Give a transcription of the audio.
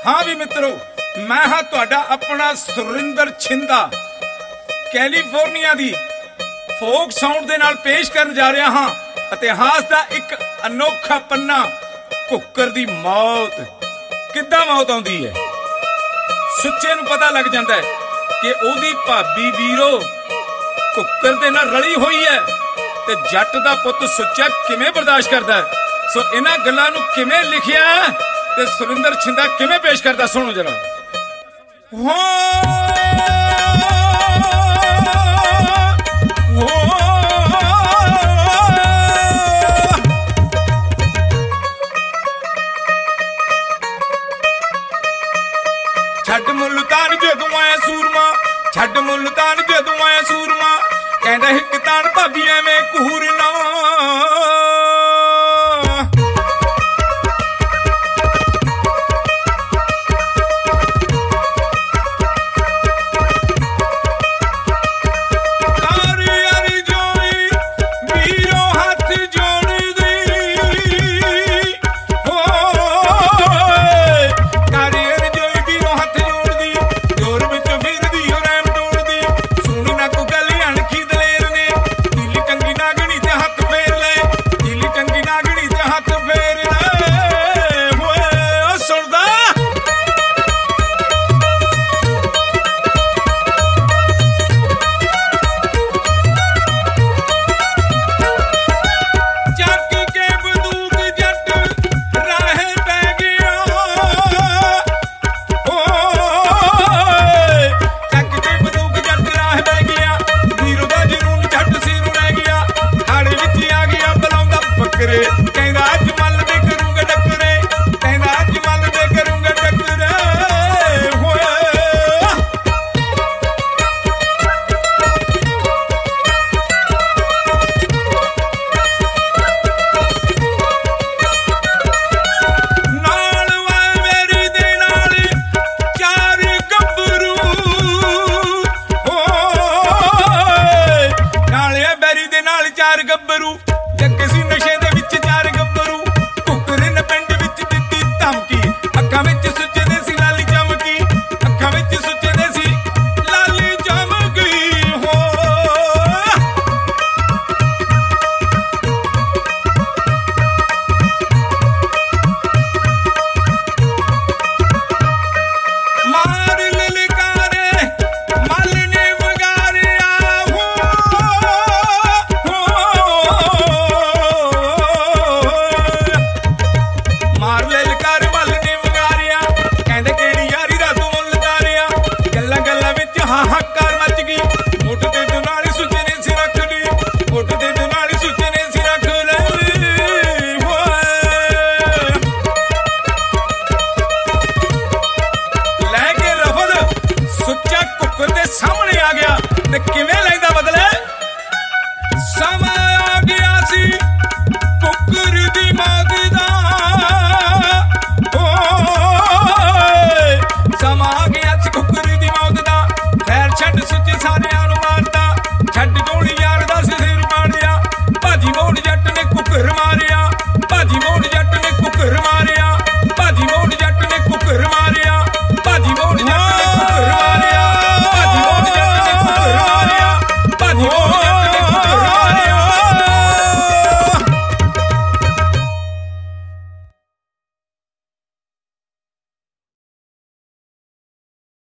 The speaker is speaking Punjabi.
ਹਾਂ ਵੀ ਮਿੱਤਰੋ, ਮੈਂ ਹਾਂ ਤੁਹਾਡਾ ਆਪਣਾ ਸੁਰਿੰਦਰ ਛਿੰਦਾ, ਕੈਲੀਫੋਰਨੀਆ ਦੀ ਫੋਕ ਸਾਊਂਡ ਦੇ ਨਾਲ ਪੇਸ਼ ਕਰਨ ਜਾ ਰਿਹਾ ਹਾਂ ਇਤਿਹਾਸ ਦਾ ਇੱਕ ਅਨੋਖਾ ਪੰਨਾ, ਕੁੱਕਰ ਦੀ ਮੌਤ। ਕਿੱਦਾਂ ਮੌਤ ਆਉਂਦੀ ਹੈ? ਸੁੱਚੇ ਨੂੰ ਪਤਾ ਲੱਗ ਜਾਂਦਾ ਹੈ ਕਿ ਉਹਦੀ ਭਾਬੀ ਵੀਰੋ ਕੁੱਕਰ ਦੇ ਨਾਲ ਰਲੀ ਹੋਈ ਹੈ, ਤੇ ਜੱਟ ਦਾ ਪੁੱਤ ਸੁੱਚਾ ਕਿਵੇਂ ਬਰਦਾਸ਼ਤ ਕਰਦਾ ਹੈ। ਸੋ ਇਹਨਾਂ ਗੱਲਾਂ ਨੂੰ ਕਿਵੇਂ ਲਿਖਿਆ ਤੇ ਸੁਰਿੰਦਰ ਛਿੰਦਾ ਕਿਵੇਂ ਪੇਸ਼ ਕਰਦਾ, ਸੁਣੋ ਜਰਾ। ਛੱਡ ਮੁਲਤਾਨ ਜਦੋਂ ਆਇਆ ਸੂਰਮਾ, ਛੱਡ ਮੁਲਤਾਨ ਜਦੋਂ ਆਇਆ ਸੂਰਮਾ, ਕਹਿੰਦਾ ਹਿੱਕ ਤਾਣ ਭਾਬੀ ਐਵੇਂ ਘੂਰਨਾ।